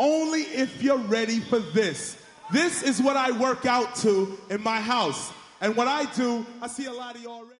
only if you're ready for this. This is what I work out to in my house. And what I do, I see a lot of y'all already.